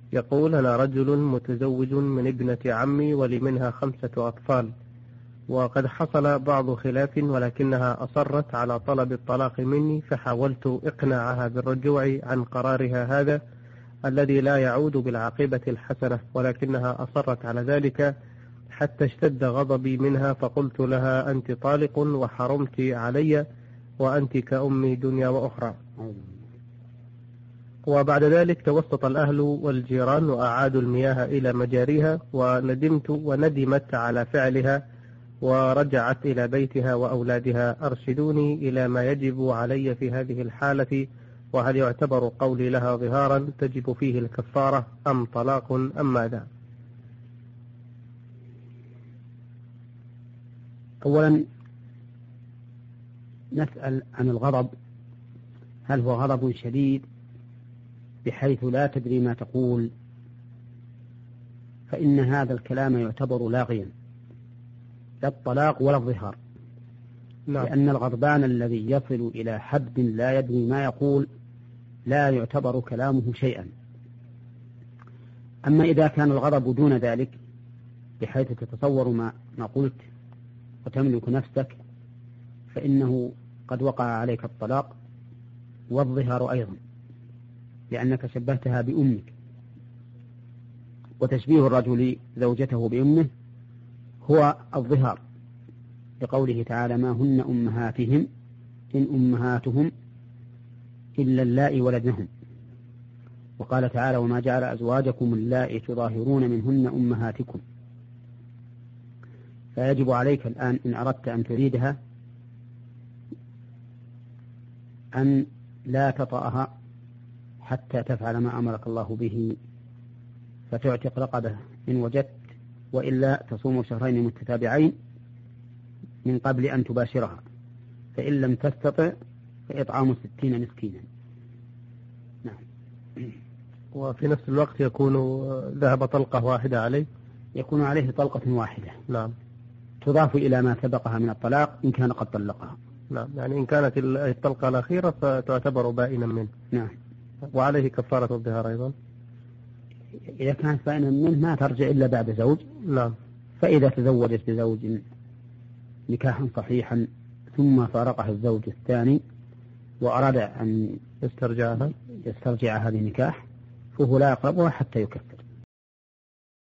يقول: أنا رجل متزوج من ابنة عمي ولي منها 5 أطفال، وقد حصل بعض خلاف ولكنها أصرت على طلب الطلاق مني، فحاولت إقناعها بالرجوع عن قرارها هذا الذي لا يعود بالعاقبة الحسنة، ولكنها أصرت على ذلك حتى اشتد غضبي منها، فقلت لها: أنت طالق وحرمت علي وأنت كأمي دنيا وأخرى. وبعد ذلك توسط الأهل والجيران وأعادوا المياه إلى مجاريها، وندمت على فعلها ورجعت إلى بيتها وأولادها. أرشدوني إلى ما يجب علي في هذه الحالة، وهل يعتبر قولي لها ظهارا تجب فيه الكفارة أم طلاق أم ماذا؟ أولا نسأل عن الغضب، هل هو غضب شديد بحيث لا تدري ما تقول، فإن هذا الكلام يعتبر لاغيا، لا الطلاق ولا الظهار. لأن الغضبان الذي يصل إلى حد لا يدري ما يقول لا يعتبر كلامه شيئا. أما إذا كان الغضب دون ذلك بحيث تتصور ما قلت وتملك نفسك، فإنه قد وقع عليك الطلاق والظهار أيضا، لأنك شبهتها بأمك، وتشبيه الرجل زوجته بأمه هو الظهار، لقوله تعالى: ما هن أمهاتهم إن أمهاتهم إلا اللائي ولدنهم. وقال تعالى: وما جعل أزواجكم اللائي تظاهرون منهن أمهاتكم. فيجب عليك الآن إن أردت أن تريدها أن لا تطأها حتى تفعل ما أمرك الله به، فتعتق رقبة إن وجدت، وإلا تصوم شهرين متتابعين من قبل أن تباشرها، فإن لم تستطع فإطعام 60 مسكينا. نعم. وفي نفس الوقت يكون ذهب طلقة واحدة عليه، يكون عليه طلقة واحدة. نعم. تضاف إلى ما سبقها من الطلاق إن كان قد طلقها. نعم، يعني إن كانت الطلقة الأخيرة فتعتبر بائنا منه. نعم. وعليه كفارة الظهار أيضا. إذا كانت بائنا منه ما ترجع إلا بعد زوج. نعم. فإذا تزوجت بزوج نكاحا صحيحا ثم فارقها الزوج الثاني وأراد أن يسترجعها بنكاح، فهو لا يقربها حتى يكفر.